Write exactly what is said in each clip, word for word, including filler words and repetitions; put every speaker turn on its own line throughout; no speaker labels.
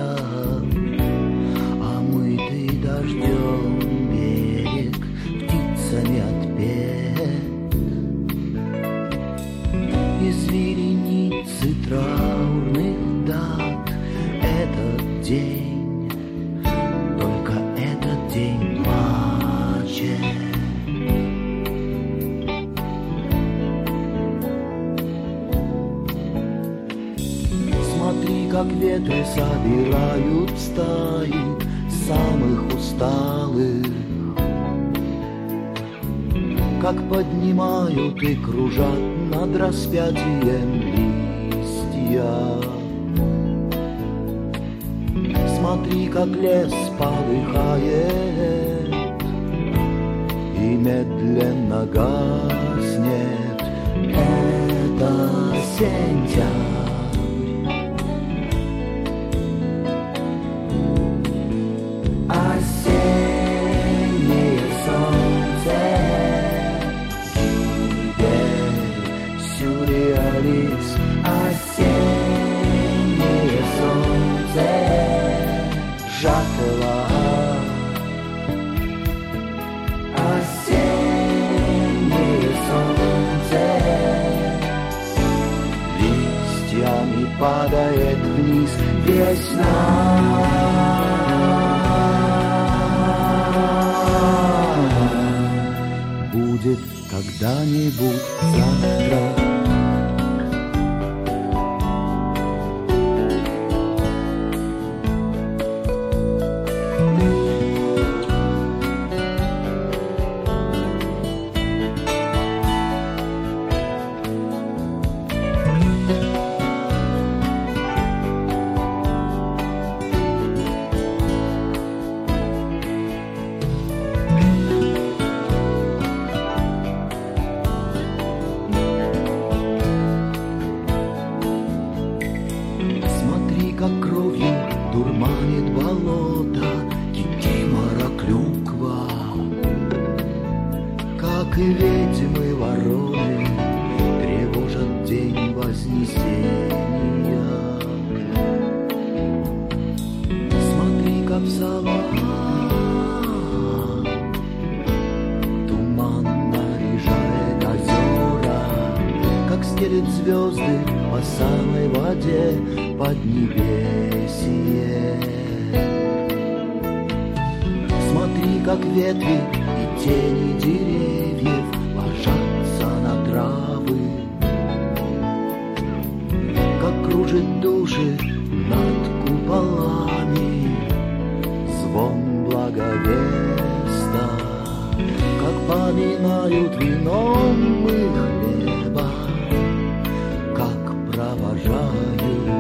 края, омытый дождем берег птицами отпет. Из вереницы траурных дат этот день, только этот день плачет. Смотри, как ветры собирают стаи самых усталых, как поднимают и кружат над распятием листья. Смотри, как лес полыхает и медленно гаснет. Это сентябрь. Осеннее солнце сжатого, осеннее солнце листьями падает вниз. Весна будет когда-нибудь завтра. Как кровью дурманит болото кикимора клюква, как и ведьмы вороны тревожат день Вознесения. Смотри, как сова туман наряжает озера, как стелет звезды по самой воде поднебесье. Смотри, как ветви и тени деревьев ложатся на травы, как кружит души над куполами звон благовеста, как поминают вином мы хлеба, как провожают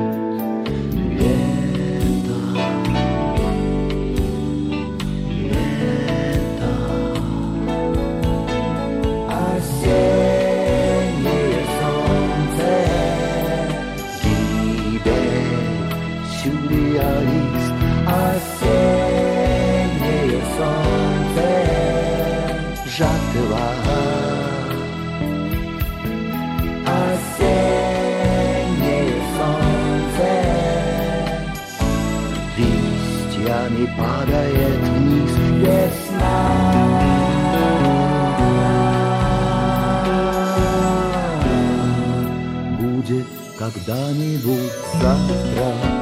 сюрреалист. Осеннее солнце сжатого, осеннее солнце листьями падает вниз. Весна будет когда-нибудь завтра.